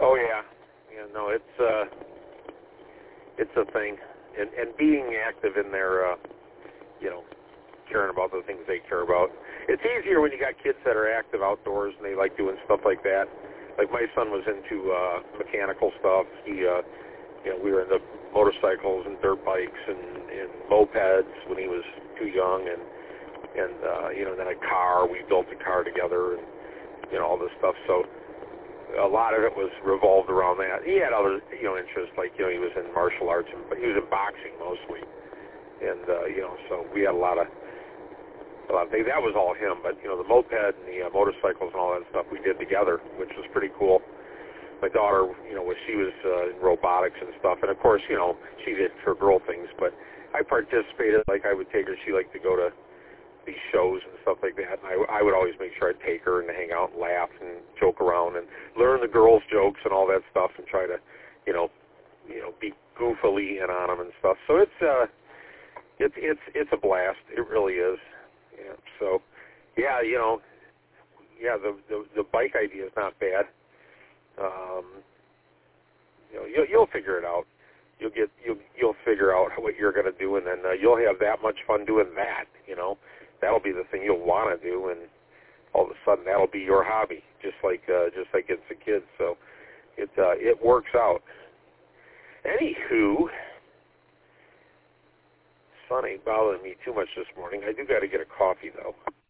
Oh yeah, yeah. No, it's a thing, and being active in their, caring about the things they care about. It's easier when you got kids that are active outdoors and they like doing stuff like that. Like my son was into mechanical stuff. We were into motorcycles and dirt bikes and mopeds when he was too young, and then a car. We built a car together, and all this stuff. So a lot of it was revolved around that. He had other interests, like he was in martial arts, but he was in boxing mostly, and so we had a lot of things. That was all him, but the moped and the motorcycles and all that stuff we did together, which was pretty cool. My daughter, she was in robotics and stuff, and of course, she did her girl things, but I participated. Like I would take her. She liked to go to these shows and stuff like that, and I would always make sure I'd take her and hang out and laugh and joke around and learn the girls' jokes and all that stuff, and try to, be goofily in on them and stuff. So it's a blast. It really is. Yeah. So, yeah, the bike idea is not bad. You'll figure it out. You'll figure out what you're going to do, and then you'll have that much fun doing that. That'll be the thing you'll want to do, and all of a sudden that'll be your hobby, just like it's a kid. So it works out. Anywho, sun ain't bothering me too much this morning. I do got to get a coffee though.